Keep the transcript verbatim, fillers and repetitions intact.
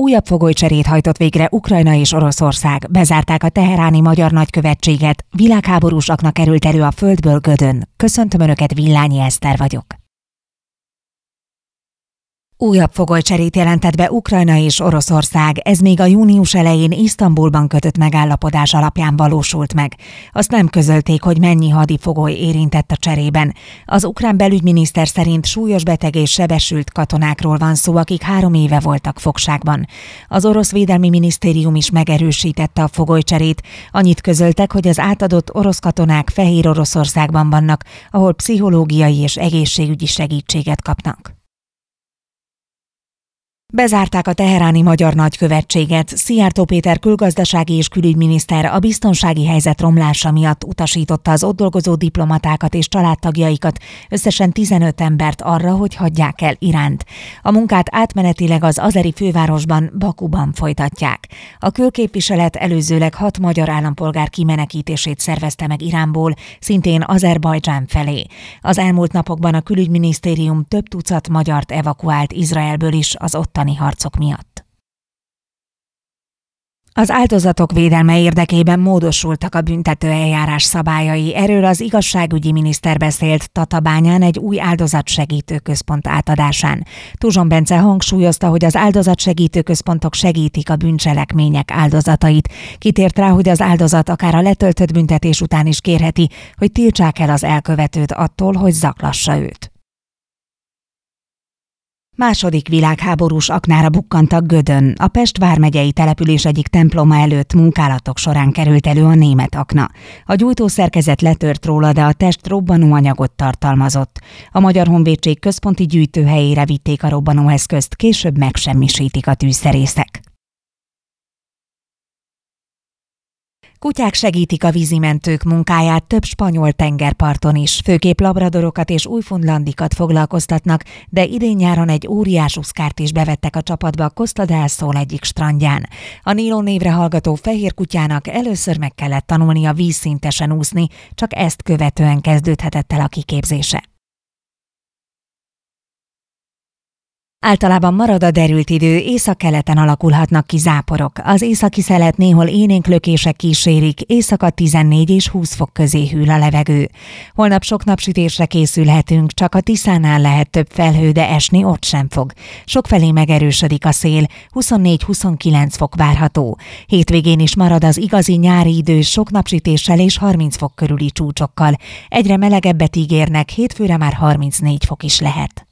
Újabb fogolycserét hajtott végre Ukrajna és Oroszország. Bezárták a teheráni magyar nagykövetséget. Világháborúsaknak került elő a földből Gödön. Köszöntöm Önöket, Villányi Eszter vagyok. Újabb fogolycserét jelentett be Ukrajna és Oroszország, ez még a június elején Isztambulban kötött megállapodás alapján valósult meg. Azt nem közölték, hogy mennyi hadifogoly érintett a cserében. Az ukrán belügyminiszter szerint súlyos beteg és sebesült katonákról van szó, akik három éve voltak fogságban. Az orosz védelmi minisztérium is megerősítette a fogolycserét. Annyit közöltek, hogy az átadott orosz katonák Fehér Oroszországban vannak, ahol pszichológiai és egészségügyi segítséget kapnak. Bezárták a teheráni magyar nagykövetséget. Szijjártó Péter külgazdasági és külügyminiszter a biztonsági helyzet romlása miatt utasította az ott dolgozó diplomatákat és családtagjaikat, összesen tizenöt embert arra, hogy hagyják el Iránt. A munkát átmenetileg az azeri fővárosban, Bakuban folytatják. A külképviselet előzőleg hat magyar állampolgár kimenekítését szervezte meg Iránból, szintén Azerbajdzsán felé. Az elmúlt napokban a külügyminisztérium több tucat magyart evakuált Izraelből is az ottani harcok miatt. Az áldozatok védelme érdekében módosultak a büntető eljárás szabályai. Erről az igazságügyi miniszter beszélt Tatabányán egy új áldozatsegítő központ átadásán. Tuzson Bence hangsúlyozta, hogy az áldozatsegítő központok segítik a bűncselekmények áldozatait. Kitért rá, hogy az áldozat akár a letöltött büntetés után is kérheti, hogy tiltsák el az elkövetőt attól, hogy zaklassa őt. Második világháborús aknára bukkantak Gödön. A Pest vármegyei település egyik temploma előtt munkálatok során került elő a német akna. A gyújtószerkezet letört róla, de a test robbanóanyagot tartalmazott. A Magyar Honvédség központi gyűjtőhelyére vitték a robbanóeszközt, később megsemmisítik a tűzszerészek. Kutyák segítik a vízimentők munkáját több spanyol tengerparton is, főképp labradorokat és újfundlandikat foglalkoztatnak, de idén-nyáron egy óriás uszkárt is bevettek a csapatba a Costa del Sol egyik strandján. A Nilo névre hallgató fehér kutyának először meg kellett tanulnia vízszintesen úszni, csak ezt követően kezdődhetett el a kiképzése. Általában marad a derült idő, északkeleten alakulhatnak ki záporok. Az északi szelet néhol élénklökések kísérik, éjszaka tizennégy és húsz fok közé hűl a levegő. Holnap sok napsütésre készülhetünk, csak a Tiszánál lehet több felhő, de esni ott sem fog. Sokfelé megerősödik a szél, huszonnégy-huszonkilenc fok várható. Hétvégén is marad az igazi nyári idő sok napsütéssel és harminc fok körüli csúcsokkal. Egyre melegebbet ígérnek, hétfőre már harmincnégy fok is lehet.